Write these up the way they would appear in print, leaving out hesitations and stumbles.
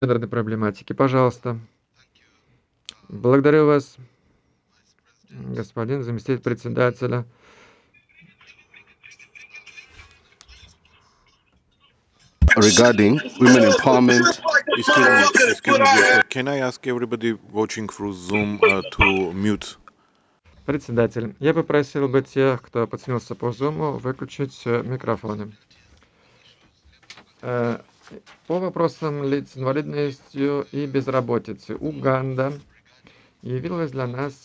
гендерной проблематики. Пожалуйста. Благодарю вас, господин заместитель председателя. Regarding women empowerment. Excuse me, Vyaclav. Can I ask everybody watching through Zoom to mute? Председатель, я попросил бы тех, кто подсоединился по Zoom, выключить микрофоны. По вопросам лиц с инвалидностью и безработицы. Уганда явилась для нас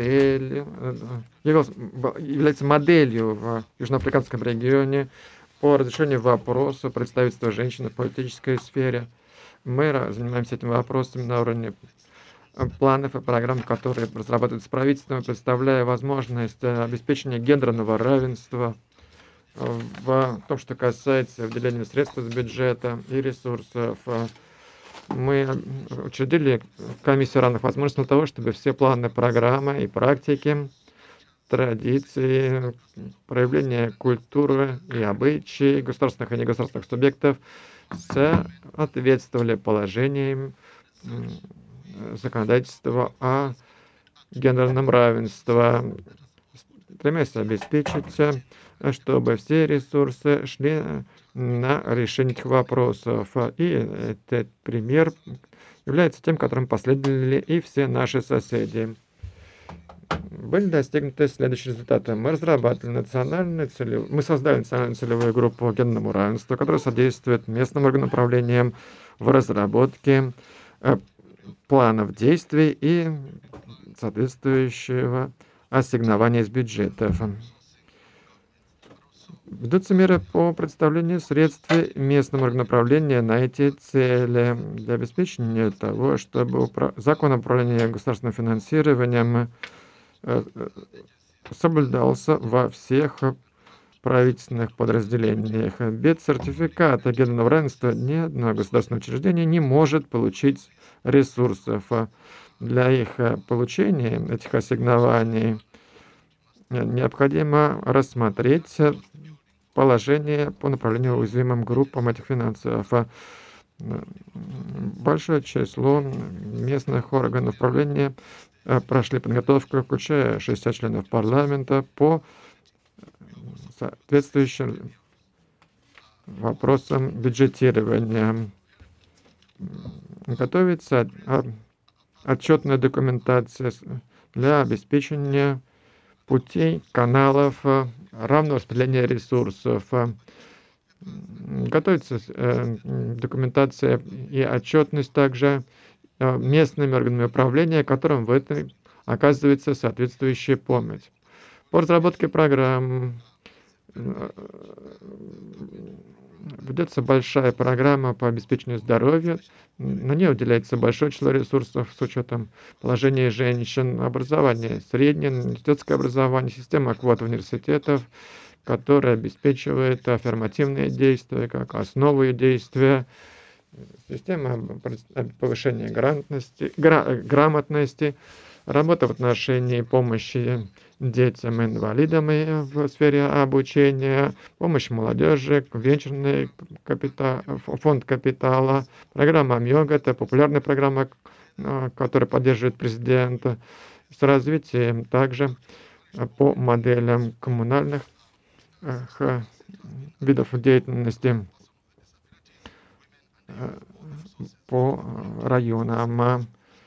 является моделью в Южноафриканском регионе по разрешению вопроса представительства женщин в политической сфере. Мы занимаемся этим вопросом на уровне планов и программ, которые разрабатываются правительством, представляя возможность обеспечения гендерного равенства в том, что касается выделения средств из бюджета и ресурсов. Мы учредили комиссию равных возможностей для того, чтобы все планы, программы и практики, традиции, проявления культуры и обычаи государственных и негосударственных субъектов соответствовали положениям законодательства о гендерном равенстве, стремясь обеспечить, чтобы все ресурсы шли на решение этих вопросов. И этот пример является тем, которым последовали и все наши соседи. Были достигнуты следующие результаты. Мы создали национальную целевую группу по гендерному равенству, которая содействует местным органам управления в разработке планов действий и соответствующего ассигнования из бюджетов. Ведутся меры по представлению средств местным органам управления на эти цели для обеспечения того, чтобы закон о управлении государственным финансированием соблюдался во всех правительственных подразделениях. Без сертификата гендерного равенства ни одно государственное учреждение не может получить ресурсов. Для их получения, этих ассигнований, необходимо рассмотреть положение по направлению уязвимым группам этих финансов. Большое число местных органов управления прошли подготовку, включая 60 членов парламента, по соответствующим вопросам бюджетирования. Готовится отчетная документация для обеспечения путей, каналов равного распределения ресурсов. Готовится документация и отчетность также местными органами управления, которым в этом оказывается соответствующая помощь. По разработке программ ведется большая программа по обеспечению здоровья. На нее уделяется большое число ресурсов с учетом положения женщин, образование, среднее университетское образование, система квот университетов, которая обеспечивает аффирмативные действия как основу действия, система повышения грамотности, работа в отношении помощи детям-инвалидам в сфере обучения, помощь молодежи, венчурный фонд капитала, программа МЙОГА, это популярная программа, которую поддерживает президент, с развитием также по моделям коммунальных видов деятельности по районам.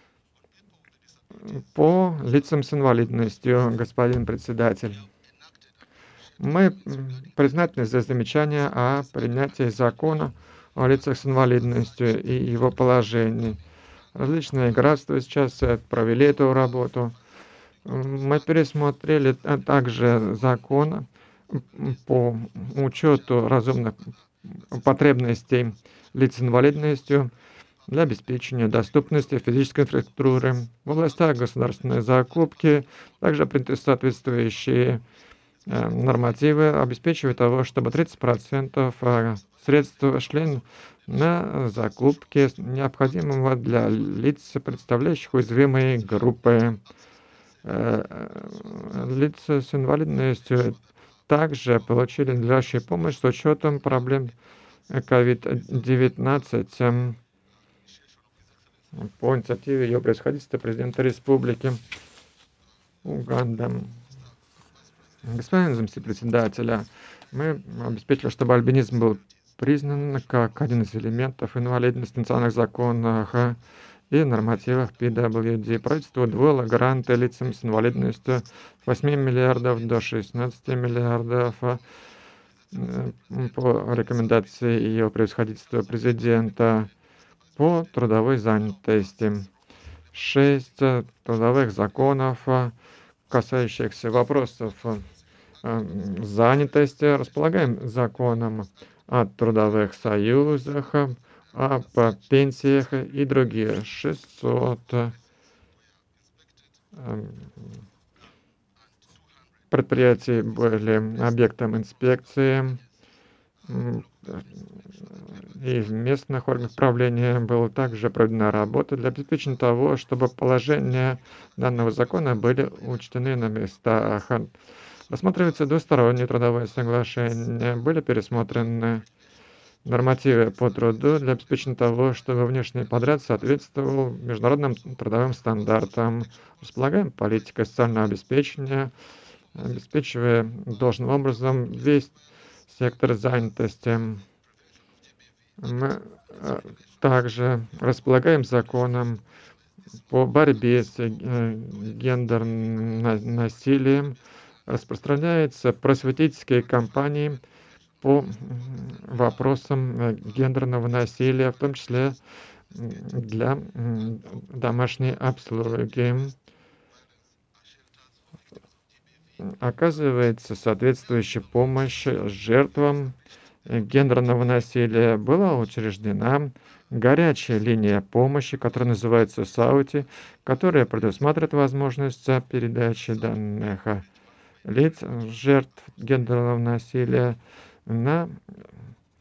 По лицам с инвалидностью, господин председатель. Мы признательны за замечание о принятии закона о лицах с инвалидностью и его положении. Различные графства сейчас провели эту работу. Мы пересмотрели также закон по учету разумных потребностей лиц с инвалидностью для обеспечения доступности физической инфраструктуры. В областях государственной закупки также приняты соответствующие нормативы, обеспечивая того, чтобы 30% средств шли на закупки необходимого для лиц, представляющих уязвимые группы. Лица с инвалидностью также получили надлежащую помощь с учетом проблем COVID-19. по инициативе Ее Превосходительства президента Республики Уганда. Господин заместитель председателя, мы обеспечили, чтобы альбинизм был признан как один из элементов инвалидности в национальных законах и нормативах PWD. Правительство удвоило гранты лицам с инвалидностью с 8 миллиардов до 16 миллиардов по рекомендации Ее Превосходительства президента по трудовой занятости. 6 трудовых законов, касающихся вопросов занятости, располагаем законом о трудовых союзах, об пенсиях и другие 600 предприятий были объектом инспекции, и в местных органах правления была также проведена работа для обеспечения того, чтобы положения данного закона были учтены на местах. Рассматривается двустороннее трудовое соглашение, были пересмотрены нормативы по труду для обеспечения того, чтобы внешний подряд соответствовал международным трудовым стандартам. Располагаем политикой социального обеспечения, обеспечивая должным образом весь сектор занятости. Мы также располагаем законом по борьбе с гендерным насилием, распространяются просветительские кампании по вопросам гендерного насилия, в том числе для домашней обслуги. Оказывается соответствующая помощь жертвам гендерного насилия. Была учреждена горячая линия помощи, которая называется САУТИ, которая предусматривает возможность передачи данных лиц, жертв гендерного насилия, на